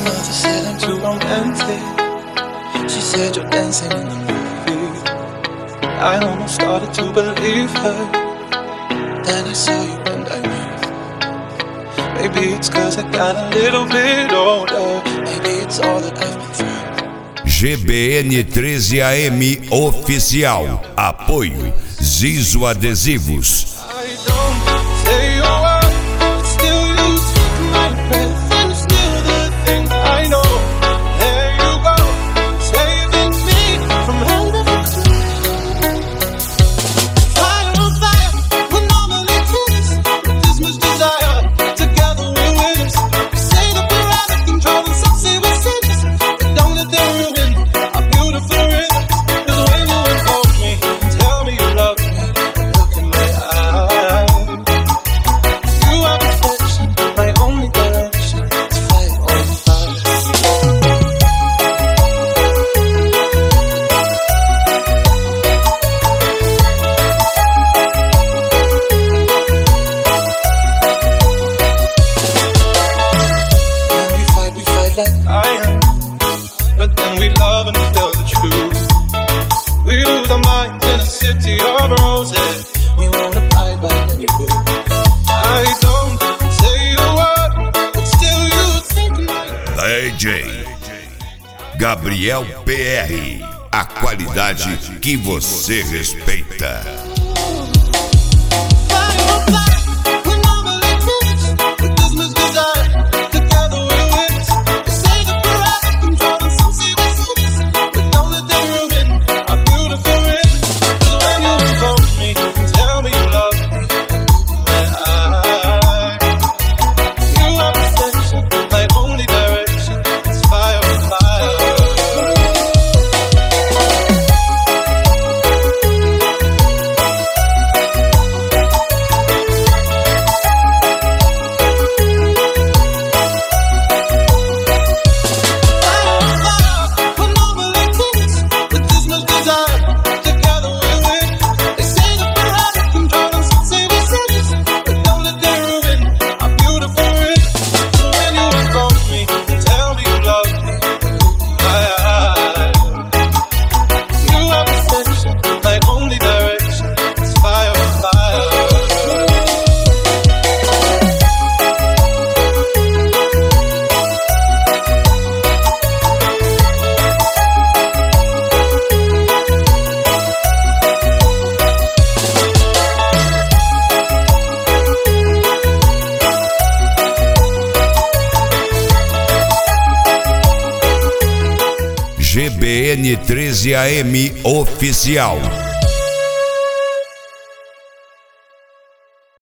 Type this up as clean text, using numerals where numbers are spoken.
mother said I'm too romantic. She said you're dancing in the movie. I almost started to believe her. Then I saw you and I knew. Maybe it's cause I got a little bit older. Maybe it's all that I've been through. GBN 13 AM Oficial. Apoio Zizo Adesivos. I don't say a word, but still you take my breath. And still the things I know. There you go, saving me from having fire on fire, we're normally kids. With this much desire, together we're winners. We say that we're out of control and succeed with sinners, but don't let them ruin our beautiful rhythms. Cause when you invoke me and tell me you love me, look in my eyes. You are perfection, my only direction. It's fire on fire. When we fight like iron. But then we love and tell the truth. We lose our minds in a city of roses. We won't abide by any rule. I don't say a word, but still you think like DJ Gabriel PR. A qualidade que você respeita. fire on fire. We're normally kids with this much desire. Together we're winners. They say that we're out of control and some say we're sinners, but don't let them ruin our beautiful rhythms. 'Cause when you invoke me and tell me you love me, my eyes. You are perfection, my only direction. It's fire on fire. We're normally kids with this much desire. Together we're winners. They say that we're out of control and some say we're sinners, but don't let them ruin our beautiful rhythms. So when you invoke me and tell me you love me, my eyes. You are perfection, my only direction. It's fire on fire. GBN 13 AM Oficial.